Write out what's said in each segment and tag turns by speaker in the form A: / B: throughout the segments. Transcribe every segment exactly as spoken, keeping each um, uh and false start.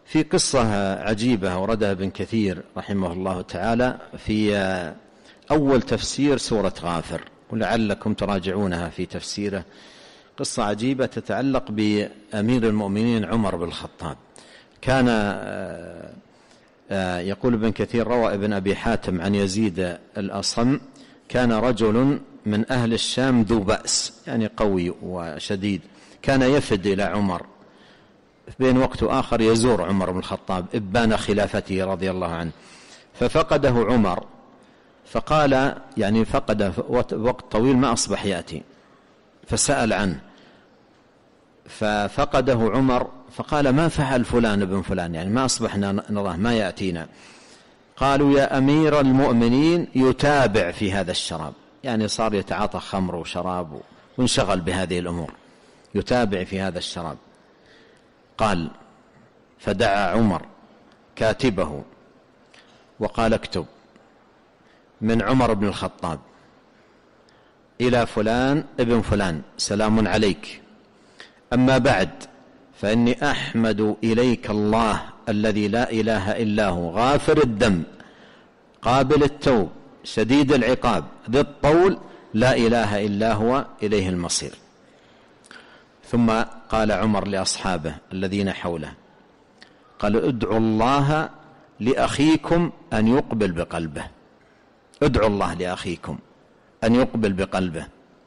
A: في قصة عجيبة أوردها ابن كثير رحمه الله تعالى في أول تفسير سورة غافر، ولعلكم تراجعونها في تفسيره. قصة عجيبة تتعلق بأمير المؤمنين عمر بن الخطاب. كان يقول ابن كثير روى ابن أبي حاتم عن يزيد الأصم: كان رجل من أهل الشام ذو بأس، يعني قوي وشديد، كان يفد إلى عمر بين وقت آخر يزور عمر بن الخطاب إبان خلافته رضي الله عنه، ففقده عمر، فقال يعني فقد وقت طويل ما أصبح يأتي، فسأل عنه ففقده عمر، فقال: ما فعل فلان ابن فلان؟ يعني ما أصبحنا نراه، ما يأتينا. قالوا: يا أمير المؤمنين يتابع في هذا الشراب، يعني صار يتعاطى خمر وشراب وانشغل بهذه الأمور، يتابع في هذا الشراب. قال: فدعا عمر كاتبه وقال: اكتب من عمر بن الخطاب إلى فلان ابن فلان سلام عليك، أما بعد فإني أحمد إليك الله الذي لا إله إلا هو، غافر الذنب قابل التوب شديد العقاب ذي الطول، لا إله إلا هو إليه المصير. ثم قال عمر لأصحابه الذين حوله، قال: ادعوا الله لأخيكم أن يقبل بقلبه، ادعوا الله لأخيكم أن يقبل بقلبه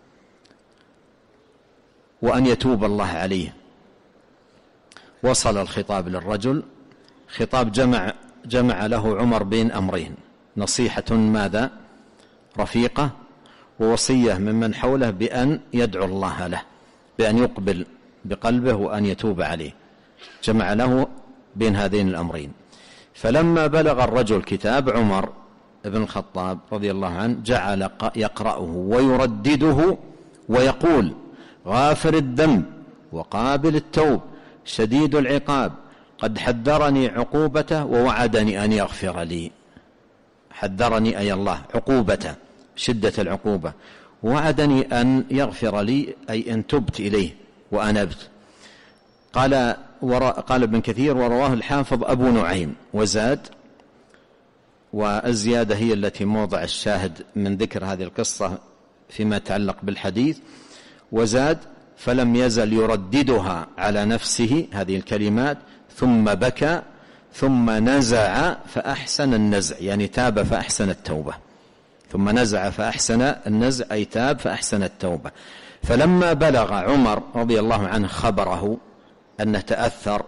A: وأن يتوب الله عليه. وصل الخطاب للرجل، خطاب جمع, جمع له عمر بين أمرين: نصيحة ماذا رفيقة، ووصية ممن حوله بأن يدعو الله له بأن يقبل بقلبه وأن يتوب عليه، جمع له بين هذين الأمرين. فلما بلغ الرجل كتاب عمر بن الخطاب رضي الله عنه جعل يقرأه ويردده ويقول: غافر الذنب وقابل التوب شديد العقاب، قد حذرني عقوبته ووعدني أن يغفر لي. حذرني أي الله عقوبته شدة العقوبة، وعدني أن يغفر لي أي أن تبت إليه وأنبت. قال قال ابن كثير: ورواه الحافظ أبو نعيم وزاد، والزيادة هي التي موضع الشاهد من ذكر هذه القصة فيما يتعلق بالحديث. وزاد: فلم يزل يرددها على نفسه هذه الكلمات، ثم بكى ثم نزع فأحسن النزع، يعني تاب فأحسن التوبة. ثم نزع فأحسن النزع أي تاب فأحسن التوبة. فلما بلغ عمر رضي الله عنه خبره أنه تأثر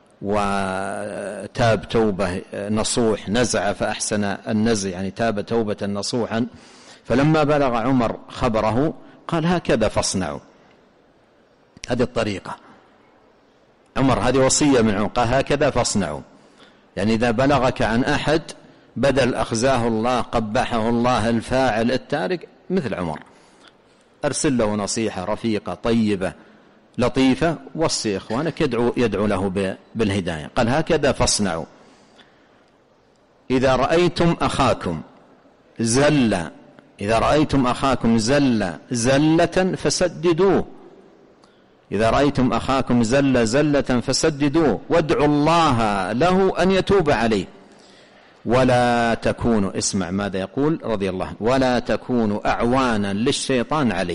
A: وتاب توبة نصوح، نزع فأحسن النزع يعني تاب توبة نصوحا، فلما بلغ عمر خبره قال: هكذا فاصنعوا. هذه الطريقة عمر، هذه وصية من عمر، قال: هكذا فاصنعوا، يعني إذا بلغك عن أحد بدل أخزاه الله قبحه الله الفاعل التارك مثل عمر، أرسل له نصيحة رفيقة طيبة لطيفة، وصي إخوانك يدعو, يدعو له بالهداية. قال: هكذا فاصنعوا إذا رأيتم أخاكم زل إذا رأيتم أخاكم زل زلة فسددوه إذا رأيتم أخاكم زل زلة فسددوه وادعوا الله له أن يتوب عليه، ولا تكونوا، اسمع ماذا يقول رضي الله عنه، ولا تكونوا أعوانا للشيطان عليه،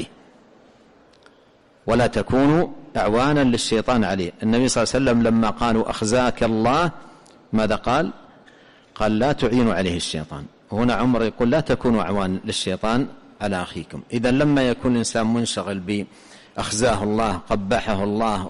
A: ولا تكونوا أعوانا للشيطان عليه. النبي صلى الله عليه وسلم لما قالوا أخزاك الله ماذا قال؟ قال: لا تعينوا عليه الشيطان. هنا عمر يقول: لا تكونوا أعوان للشيطان على أخيكم. إذا لما يكون الإنسان منشغل بأخزاه الله قبحه الله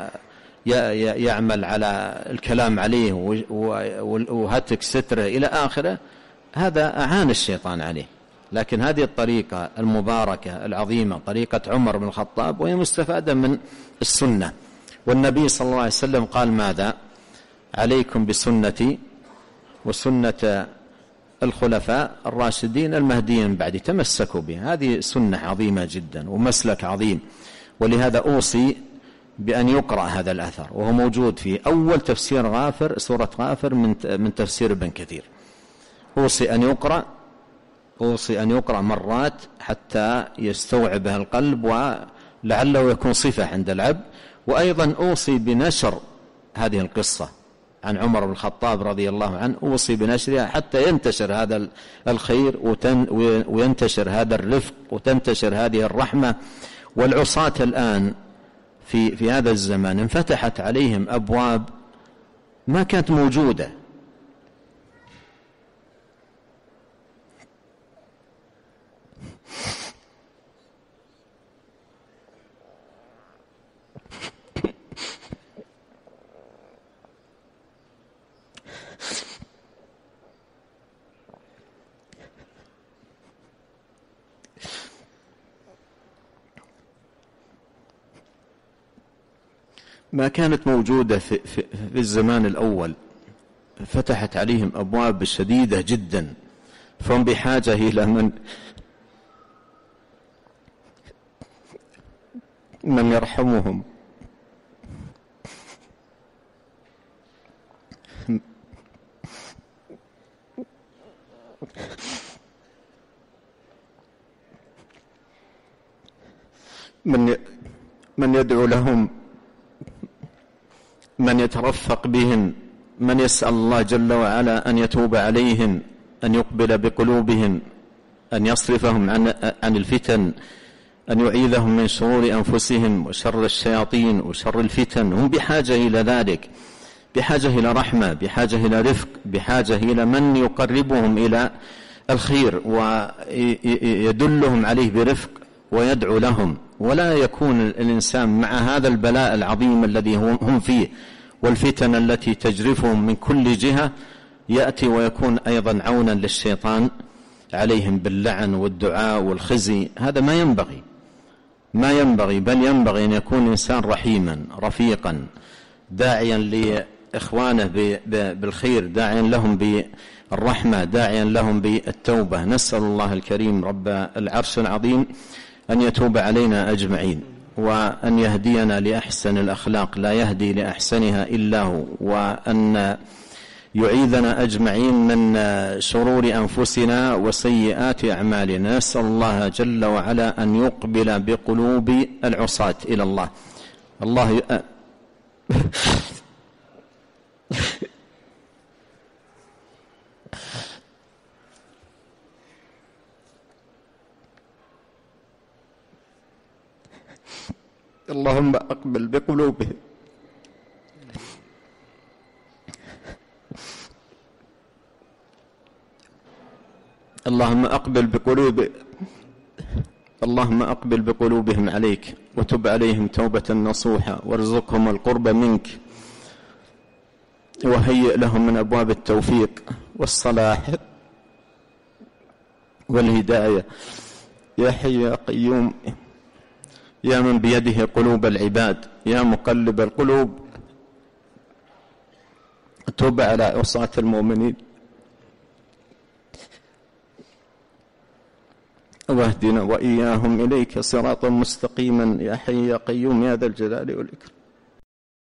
A: ويعمل على الكلام عليه وهتك ستره إلى آخره، هذا أعان الشيطان عليه. لكن هذه الطريقة المباركة العظيمة طريقة عمر بن الخطاب، وهي مستفادة من السنة. والنبي صلى الله عليه وسلم قال ماذا؟ عليكم بسنتي وسنة الخلفاء الراشدين المهديين بعدي، تمسكوا بها. هذه سنة عظيمة جدا ومسلك عظيم، ولهذا أوصي بأن يقرأ هذا الأثر، وهو موجود في أول تفسير غافر سورة غافر من من تفسير ابن كثير. أوصي أن يقرأ أوصي أن يقرأ مرات حتى يستوعبها القلب ولعله يكون صفة عند العبد. وأيضا أوصي بنشر هذه القصة عن عمر بن الخطاب رضي الله عنه: أوصي بنشرها حتى ينتشر هذا الخير وينتشر هذا الرفق وتنتشر هذه الرحمة. والعصاة الآن في في هذا الزمان انفتحت عليهم أبواب ما كانت موجودة. ما كانت موجودة في, في, في الزمان الأول. فتحت عليهم أبواب شديدة جدا، فهم بحاجة إلى من من يرحمهم، من من يدعو لهم، من يترفق بهم، من يسأل الله جل وعلا أن يتوب عليهم، أن يقبل بقلوبهم، أن يصرفهم عن عن الفتن، أن يعيذهم من شرور أنفسهم وشر الشياطين وشر الفتن. هم بحاجة إلى ذلك، بحاجة إلى رحمة، بحاجة إلى رفق، بحاجة إلى من يقربهم إلى الخير ويدلهم عليه برفق ويدعو لهم. ولا يكون الإنسان مع هذا البلاء العظيم الذي هم فيه والفتن التي تجرفهم من كل جهة يأتي ويكون أيضا عونا للشيطان عليهم باللعن والدعاء والخزي. هذا ما ينبغي، ما ينبغي، بل ينبغي أن يكون إنسان رحيما رفيقا داعيا لإخوانه بالخير، داعيا لهم بالرحمة، داعيا لهم بالتوبة. نسأل الله الكريم رب العرش العظيم أن يتوب علينا أجمعين، وأن يهدينا لأحسن الأخلاق لا يهدي لأحسنها إلا هو، وأن يعيذنا أجمعين من شرور أنفسنا وسيئات أعمالنا. نسأل الله جل وعلا أن يقبل بقلوب العصاة إلى الله. الله ي... اللهم أقبل بقلوبهم، اللهم أقبل بقلوب اللهم أقبل بقلوبهم عليك، وتب عليهم توبة نصوحة، وارزقهم القرب منك، وهيئ لهم من أبواب التوفيق والصلاح والهداية. يا حي يا قيوم، يا من بيده قلوب العباد، يا مقلب القلوب، تب على عصاة المؤمنين واهدنا وإياهم إليك صراطا مستقيما. يا حي يا قيوم يا ذا الجلال والإكرام.